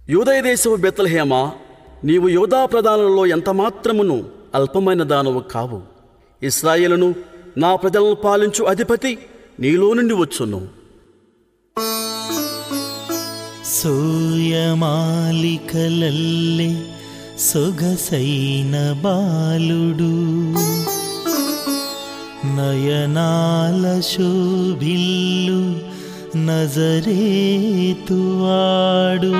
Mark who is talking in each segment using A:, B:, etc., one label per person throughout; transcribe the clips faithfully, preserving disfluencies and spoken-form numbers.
A: యూదయ దేశపు బెత్లెహేమా, నీవు యూదా ప్రధానులలో ఎంతమాత్రమును అల్పమైన దానవు కావు. ఇశ్రాయేలును నా ప్రజలను పాలించు అధిపతి నీలో నుండి వచ్చును.
B: సూయమాలికలల్లే సొగసైన బాలుడు, నయనాల శోభిల్లు నజరేతువాడు,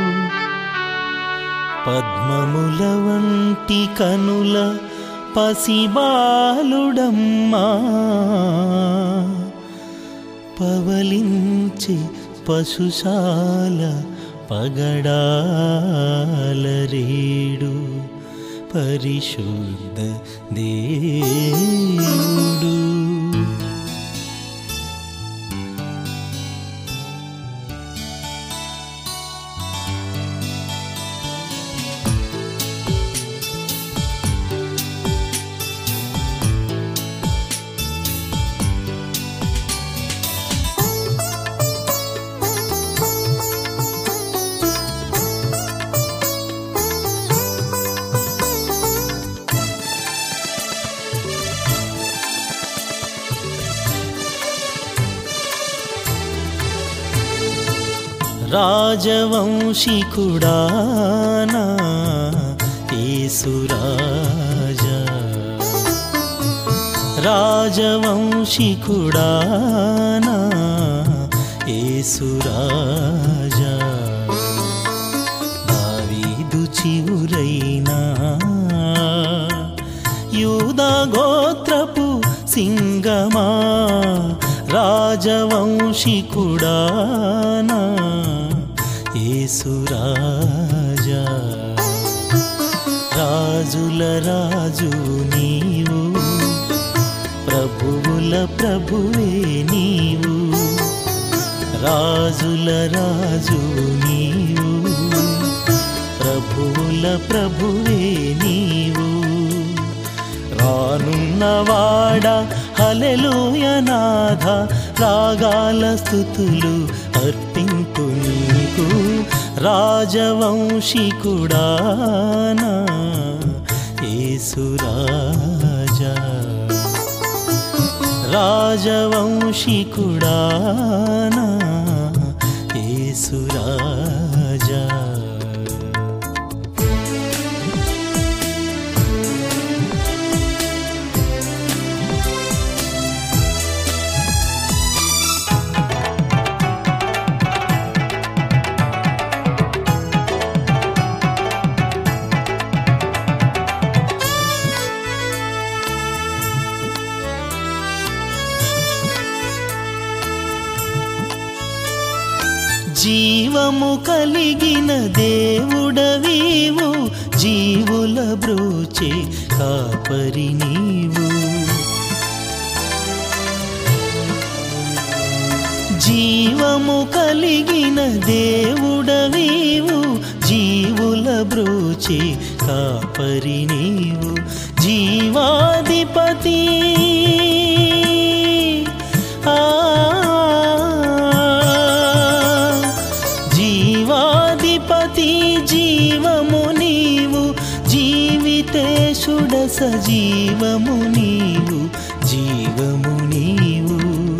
B: పద్మముల వంటి కనుల పసిబాలుడమ్మా, పవలించి పశుశాల పగడాలరేడు పరిశుద్ధ దేవుడు. రాజవంశికుడానా యేసురాజా, రాజవంశికుడానా యేసురాజా, దావీదు చివురైనా యూదా గోత్రపు సింగమా, రాజవంశికుడానా యేసురాజా, రాజుల రాజు నీవు, ప్రభువుల ప్రభువే నీవు, రాజుల రాజు నీవు, ప్రభువుల ప్రభువే నీవు. రానున్నవాడా హల్లెలూయ నాథ, రాగాల స్తుతులు అర్పింతు నీకు, రాజవంశికుడానా యేసురాజా, రాజవంశికుడానా యేసురాజా. జీవము కలిగిన దేవుడవీవు, జీవుల బ్రోచే కాపరి నీవు, జీవము కలిగిన దేవుడవీవు, జీవుల బ్రోచే కాపరి నీవు, జీవాధిపతి ఆ జీవాధిపతి జీవము నీవు, జీవితేశుడ సజీవము నీవు, జీవము నీవు,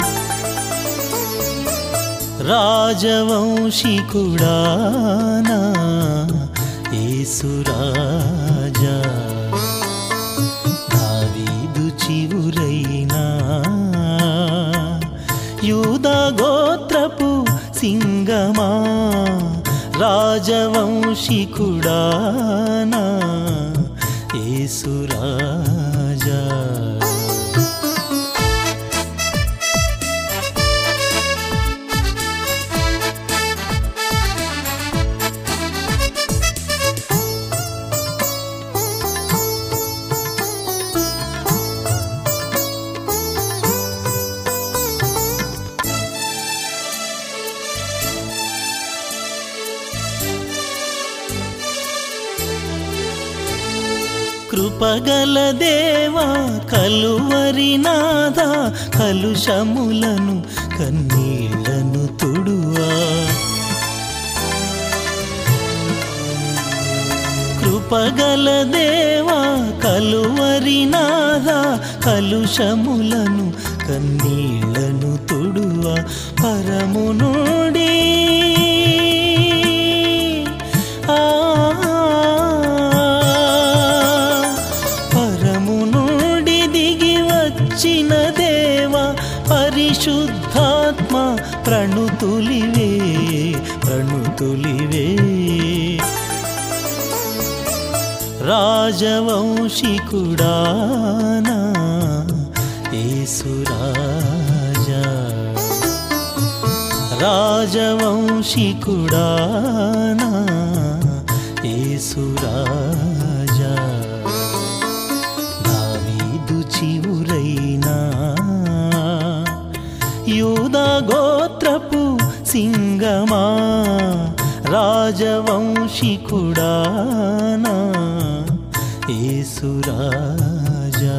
B: రాజవంశికుడానా యేసురాజా, దావీదు చివురైనా యూదా గోత్రపు సింగమా, రాజవంశికుడానా యేసురాజా. కృపగల దేవా కలువరినాథ, కలుషములను కన్నీళ్లను తుడువా, కృపగల దేవా కలువరినాథ కలుషములను కన్నీళ్లను తుడువా పరము నుండి ఆ పరము నుండి దిగి వచ్చిన దేవా పరిశుద్ధాత్మ ప్రణుతులివే ప్రణుతులివే రాజవంశికుడానా యేసురాజా రాజవంశికుడానా యేసురాజా దావీదు చివురైనా యూదా గోత్రపు సింగమా రాజవంశికుడానా యేసురాజా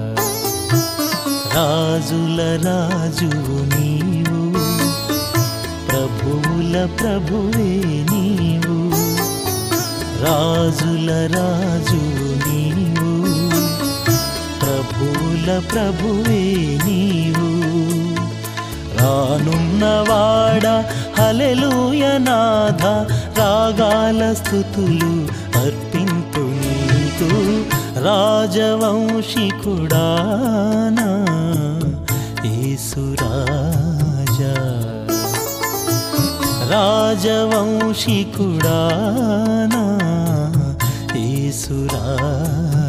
B: రాజుల రాజువు నీవు ప్రభువుల ప్రభువే నీవు రాజుల రాజువు నీవు ప్రభువుల ప్రభువే నీవు రానున్నవాడ హల్లెలూయ నాథ రాగాల స్తుతులు అర్పింతు నీకు రాజవంశికుడానా యేసురాజా రాజవంశికుడానా యేసురాజా